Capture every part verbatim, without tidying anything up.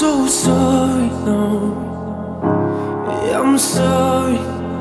so sorry, no. I'm sorry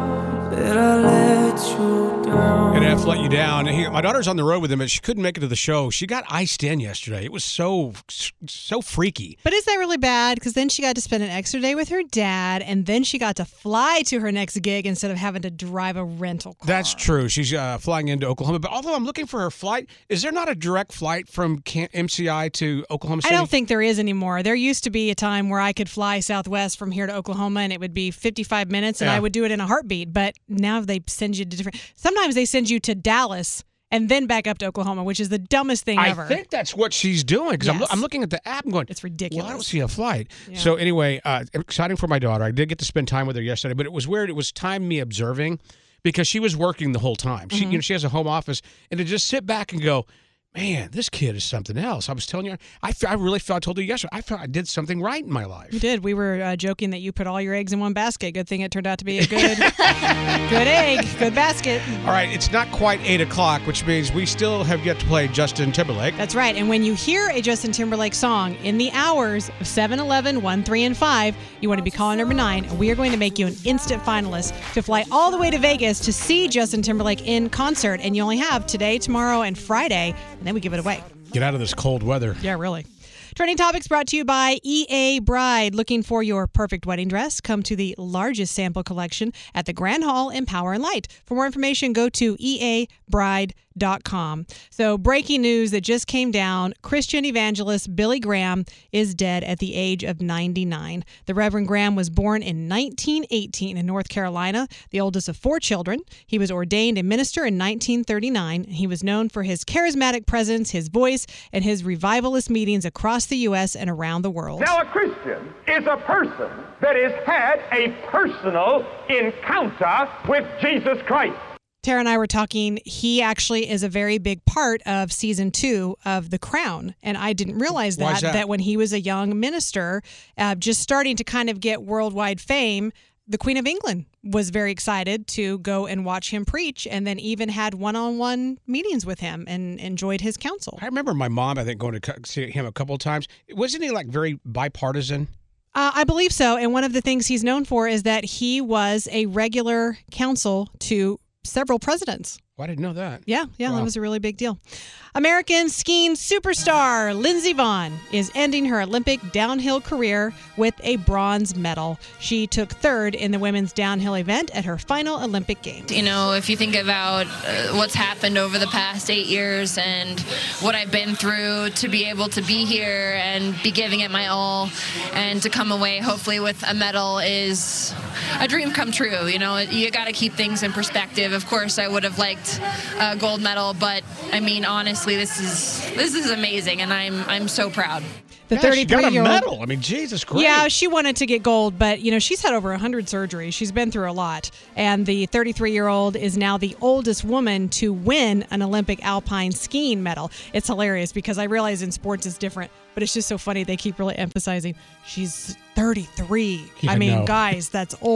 that I let you down. And I have to let you down. He, my daughter's on the road with him, and she couldn't make it to the show. She got iced in yesterday. It was so, so freaky. But is that really bad? Because then she got to spend an extra day with her dad, and then she got to fly to her next gig instead of having to drive a rental car. That's true. She's uh, flying into Oklahoma. But although I'm looking for her flight, is there not a direct flight from Cam- M C I to Oklahoma City? I don't think there is anymore. There used to be a time where I could fly Southwest from here to Oklahoma, and it would be fifty-five minutes, and Yeah. I would do it in a heartbeat. But now they send you to different. Sometimes they send you to Dallas and then back up to Oklahoma, which is the dumbest thing I ever. think that's what she's doing because I'm, Yes. I'm looking at the app and going, It's ridiculous. well, I don't see a flight. Yeah. So anyway, uh, exciting for my daughter. I did get to spend time with her yesterday, but it was weird. It was time me observing because she was working the whole time. She, Mm-hmm. you know, she has a home office, and to just sit back and go, man, this kid is something else. I was telling you, I, fe- I really felt, I told you yesterday, I felt I did something right in my life. You did. We were uh, joking that you put all your eggs in one basket. Good thing it turned out to be a good, good egg, good basket. All right, it's not quite eight o'clock, which means we still have yet to play Justin Timberlake. That's right. And when you hear a Justin Timberlake song in the hours of seven, eleven, one, three, and five, you want to be calling number nine, and we are going to make you an instant finalist to fly all the way to Vegas to see Justin Timberlake in concert. And you only have today, tomorrow, and Friday, and then we give it away. Get out of this cold weather. Yeah, really. Trending Topics brought to you by E A Bride. Looking for your perfect wedding dress? Come to the largest sample collection at the Grand Hall in Power and Light. For more information, go to E A bride dot com. So breaking news that just came down, Christian evangelist Billy Graham is dead at the age of ninety-nine. The Reverend Graham was born in nineteen eighteen in North Carolina, the oldest of four children. He was ordained a minister in nineteen thirty-nine. He was known for his charismatic presence, his voice, and his revivalist meetings across the U S and around the world. Now, a Christian is a person that has had a personal encounter with Jesus Christ. Tara and I were talking, he actually is a very big part of season two of The Crown. And I didn't realize Why that, is that? that when he was a young minister, uh, just starting to kind of get worldwide fame, the Queen of England was very excited to go and watch him preach, and then even had one-on-one meetings with him and enjoyed his counsel. I remember my mom, I think, going to co- see him a couple of times. Wasn't he like very bipartisan? Uh, I believe so. And one of the things he's known for is that he was a regular counsel to several presidents. Well, I didn't know that. Yeah, yeah, Wow. that was a really big deal. American skiing superstar Lindsey Vonn is ending her Olympic downhill career with a bronze medal. She took third in the women's downhill event at her final Olympic Games. You know, if you think about uh, what's happened over the past eight years and what I've been through to be able to be here and be giving it my all and to come away hopefully with a medal is a dream come true. You know, you got to keep things in perspective. Of course, I would have liked a gold medal, but I mean, honestly, this is this is amazing, and I'm I'm so proud. The Yeah, she got a thirty-three-year-old. medal. I mean, Jesus Christ. Yeah, she wanted to get gold, but you know she's had over one hundred surgeries. She's been through a lot, and the thirty-three-year-old is now the oldest woman to win an Olympic alpine skiing medal. It's hilarious because I realize in sports it's different, but it's just so funny. They keep really emphasizing she's thirty-three. Yeah, I mean, no. guys, that's old.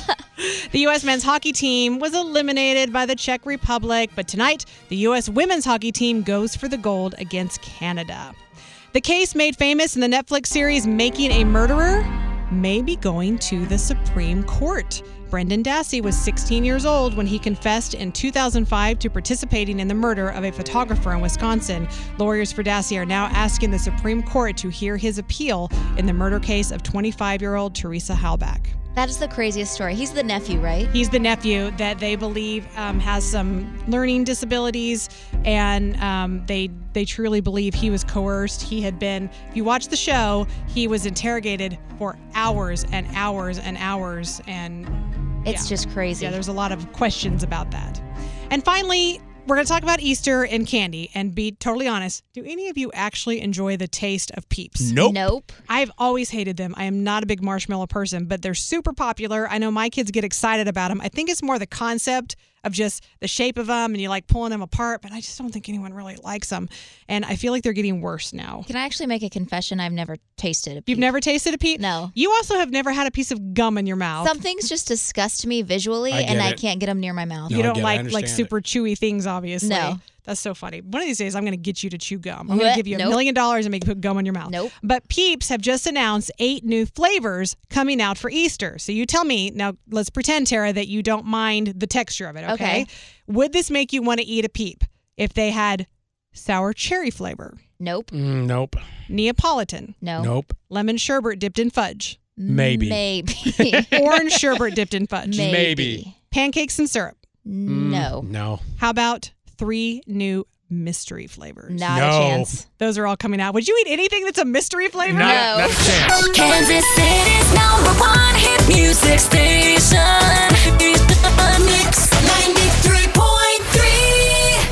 The U S men's hockey team was eliminated by the Czech Republic, but tonight the U S women's hockey team goes for the gold against Canada. The case made famous in the Netflix series Making a Murderer may be going to the Supreme Court. Brendan Dassey was sixteen years old when he confessed in two thousand five to participating in the murder of a photographer in Wisconsin. Lawyers for Dassey are now asking the Supreme Court to hear his appeal in the murder case of twenty-five-year-old Teresa Halbach. That is the craziest story. He's the nephew, right? He's the nephew that they believe um, has some learning disabilities, and um, they they truly believe he was coerced. He had been, if you watch the show, he was interrogated for hours and hours and hours, and It's yeah. just crazy. Yeah, there's a lot of questions about that. And finally, we're going to talk about Easter and candy, and be totally honest, do any of you actually enjoy the taste of Peeps? Nope. Nope. I've always hated them. I am not a big marshmallow person, but they're super popular. I know my kids get excited about them. I think it's more the concept of just the shape of them and you like pulling them apart, but I just don't think anyone really likes them. And I feel like they're getting worse now. Can I actually make a confession? I've never tasted a You've peep. never tasted a Peep? No. You also have never had a piece of gum in your mouth. Some things just disgust me visually, I get and I it. can't get them near my mouth. No, You I don't get it. I like like understand super chewy things, obviously. No. That's so funny. One of these days, I'm going to get you to chew gum. I'm going to What? give you a Nope. million dollars and make you put gum in your mouth. Nope. But Peeps have just announced eight new flavors coming out for Easter. So you tell me, now let's pretend, Tara, that you don't mind the texture of it, okay? Okay. Would this make you want to eat a Peep if they had sour cherry flavor, Nope. Mm, nope. Neapolitan, No. Nope. lemon sherbet dipped in fudge, Maybe. Maybe. orange sherbet dipped in fudge, Maybe. Maybe. pancakes and syrup? No. No. How about three new mystery flavors? Not No. a chance. Those are all coming out. Would you eat anything that's a mystery flavor? Not, No. not a chance. Kansas City's number one hit music station. Mix ninety-three.